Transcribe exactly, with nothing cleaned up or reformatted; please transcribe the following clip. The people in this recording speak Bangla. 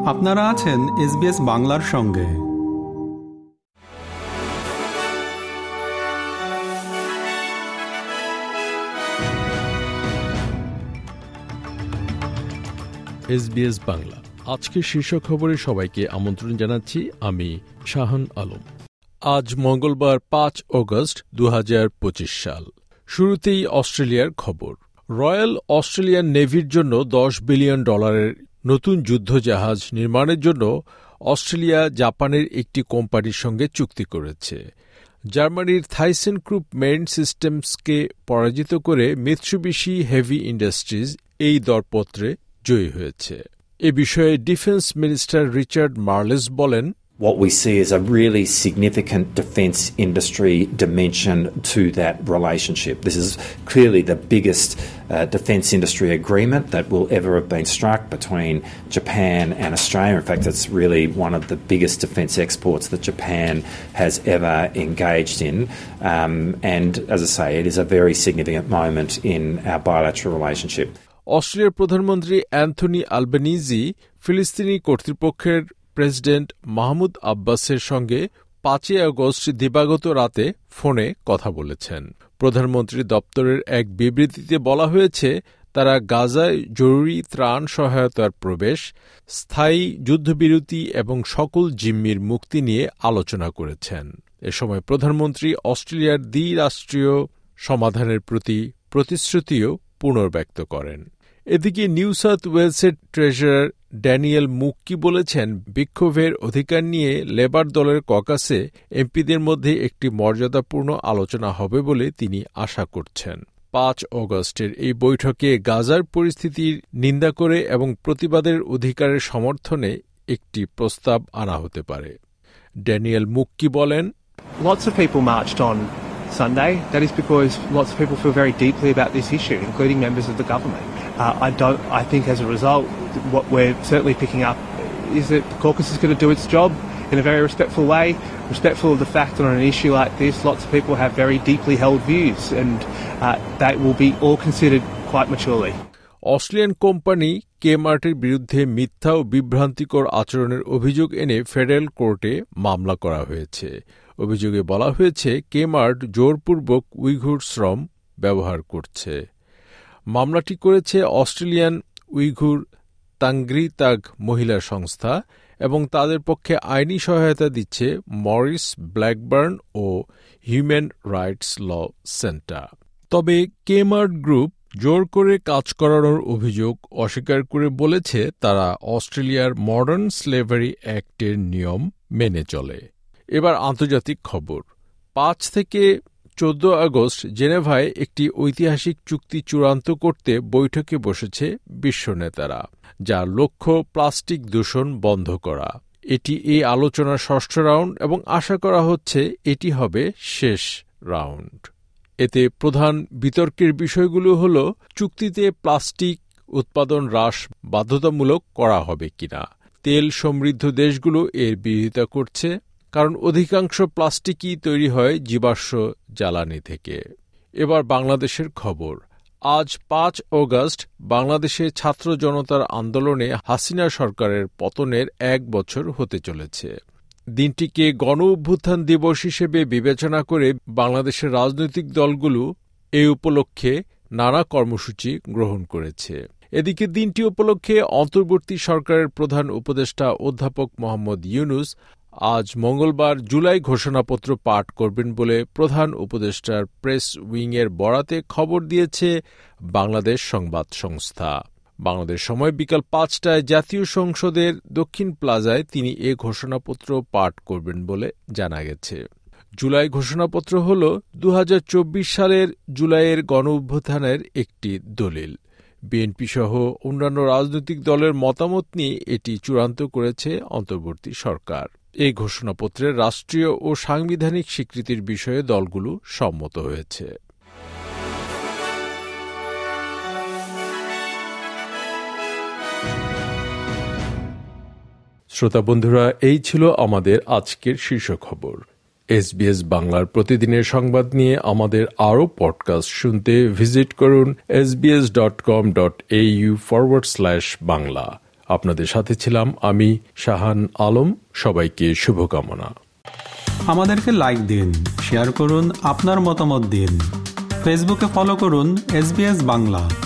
আপনারা আছেন এসবিএস বাংলার সঙ্গে। এসবিএস বাংলা আজকের শীর্ষ খবরে সবাইকে আমন্ত্রণ জানাচ্ছি। আমি শাহান আলম। আজ মঙ্গলবার পাঁচ অগস্ট দু হাজার পঁচিশ সাল। শুরুতেই অস্ট্রেলিয়ার খবর। রয়্যাল অস্ট্রেলিয়ান নেভির জন্য দশ বিলিয়ন ডলারের নতুন যুদ্ধজাহাজ নির্মাণের জন্য অস্ট্রেলিয়া জাপানের একটি কোম্পানির সঙ্গে চুক্তি করেছে। জার্মানির থাইসেন গ্রুপ মেরিন সিস্টেমসকে পরাজিত করে মিৎসুবিশি হেভি ইন্ডাস্ট্রিজ এই দরপত্রে জয়ী হয়েছে। এ বিষয়ে ডিফেন্স মিনিস্টার রিচার্ড মার্লেস বলেন, What we see is a really significant defence industry dimension to that relationship. This is clearly the biggest uh, defence industry agreement that will ever have been struck between Japan and Australia. In fact, it's really one of the biggest defence exports that Japan has ever engaged in. Um, and as I say, it is a very significant moment in our bilateral relationship. অস্ট্রেলিয়ার প্রধানমন্ত্রী অ্যান্থনি আলবেনিজি ফিলিস্তিনি কর্তৃপক্ষের প্রেসিডেন্ট মাহমুদ আব্বাসের সঙ্গে পাঁচই আগস্ট দিবাগত রাতে ফোনে কথা বলেছেন। প্রধানমন্ত্রীর দপ্তরের এক বিবৃতিতে বলা হয়েছে, তারা গাজায় জরুরি ত্রাণ সহায়তার প্রবেশ, স্থায়ী যুদ্ধবিরতি এবং সকল জিম্মির মুক্তি নিয়ে আলোচনা করেছেন। এ সময় প্রধানমন্ত্রী অস্ট্রেলিয়ার দ্বিরাষ্ট্রীয় সমাধানের প্রতি প্রতিশ্রুতিও পুনর্ব্যক্ত করেন। এদিকে নিউ সাউথ ওয়েলসের ট্রেজারার ড্যানিয়েল মুক্কি বলেছেন, বিক্ষোভের অধিকার নিয়ে লেবার দলের ককাসে এমপিদের মধ্যে একটি মর্যাদাপূর্ণ আলোচনা হবে বলে তিনি আশা করছেন। পাঁচ অগস্টের এই বৈঠকে গাজার পরিস্থিতির নিন্দা করে এবং প্রতিবাদের অধিকারের সমর্থনে একটি প্রস্তাব আনা হতে পারে। ড্যানিয়েল মুক্কি বলেন, Lots of people marched on Sunday. That is because lots of people feel very deeply about this issue, including members of the government. Uh, I don't. I think as a result, what we're certainly picking up is that the caucus is going to do its job in a very respectful way, respectful of the fact that on an issue like this, lots of people have very deeply held views, and uh, that will be all considered quite maturely. Australian company কেমার্টের বিরুদ্ধে মিথ্যা ও বিভ্রান্তিকর আচরণের অভিযোগ এনে ফেডারেল কোর্টে মামলা করা হয়েছে। অভিযোগে বলা হয়েছে, কেমার্ট জোরপূর্বক উইঘুর শ্রম ব্যবহার করছে। মামলাটি করেছে অস্ট্রেলিয়ান উইঘুর তাংগ্রি-তাগ মহিলা সংস্থা এবং তাদের পক্ষে আইনি সহায়তা দিচ্ছে মরিস ব্ল্যাকবার্ন ও হিউম্যান রাইটস ল সেন্টার। তবে কেমার্ট গ্রুপ জোর করে কাজ করানোর অভিযোগ অস্বীকার করে বলেছে, তারা অস্ট্রেলিয়ার মডার্ন স্লেভারি অ্যাক্টের নিয়ম মেনে চলে। এবার আন্তর্জাতিক খবর। পাঁচ থেকে চোদ্দ আগস্ট জেনেভায় একটি ঐতিহাসিক চুক্তি চূড়ান্ত করতে বৈঠকে বসেছে বিশ্ব নেতারা, যার লক্ষ্য প্লাস্টিক দূষণ বন্ধ করা। এটি এই আলোচনার ষষ্ঠ রাউন্ড এবং আশা করা হচ্ছে এটি হবে শেষ রাউন্ড। এতে প্রধান বিতর্কের বিষয়গুলো হল, চুক্তিতে প্লাস্টিক উৎপাদন হ্রাস বাধ্যতামূলক করা হবে কিনা। তেল সমৃদ্ধ দেশগুলো এর বিরোধিতা করছে, কারণ অধিকাংশ প্লাস্টিকই তৈরি হয় জীবাশ্ম জ্বালানি থেকে। এবার বাংলাদেশের খবর। আজ পাঁচ অগস্ট বাংলাদেশে ছাত্র জনতার আন্দোলনে হাসিনা সরকারের পতনের এক বছর হতে চলেছে। দিনটিকে গণ অভ্যুত্থান দিবস হিসেবে বিবেচনা করে বাংলাদেশের রাজনৈতিক দলগুলো এই উপলক্ষে নানা কর্মসূচি গ্রহণ করেছে। এদিকে দিনটি উপলক্ষে অন্তর্বর্তী সরকারের প্রধান উপদেষ্টা অধ্যাপক মোহাম্মদ ইউনুস আজ মঙ্গলবার জুলাই ঘোষণাপত্র পাঠ করবেন বলে প্রধান উপদেষ্টার প্রেস উইংয়ের বরাতে খবর দিয়েছে বাংলাদেশ সংবাদ সংস্থা। বাংলাদেশ সময় বিকাল পাঁচটায় জাতীয় সংসদের দক্ষিণ প্লাজায় তিনি এ ঘোষণাপত্র পাঠ করবেন বলে জানা গেছে। জুলাই ঘোষণাপত্র হল দু হাজার চব্বিশ সালের জুলাইয়ের গণঅভ্যুত্থানের একটি দলিল। বিএনপি সহ অন্যান্য রাজনৈতিক দলের মতামত নিয়ে এটি চূড়ান্ত করেছে অন্তর্বর্তী সরকার। এই ঘোষণাপত্রের রাষ্ট্রীয় ও সাংবিধানিক স্বীকৃতির বিষয়ে দলগুলো সম্মত হয়েছে। শ্রোতা বন্ধুরা, এই ছিল আমাদের আজকের শীর্ষ খবর। এসবিএস বাংলার প্রতিদিনের সংবাদ নিয়ে আমাদের আরও পডকাস্ট শুনতে ভিজিট করুন SBS dot com dot A U forward slash Bangla. আপনাদের সাথে ছিলাম আমি শাহান আলম। সবাইকে শুভকামনা। আমাদেরকে লাইক দিন, শেয়ার করুন, আপনার মতামত দিন। ফেসবুকে ফলো করুন এসবিএস বাংলা।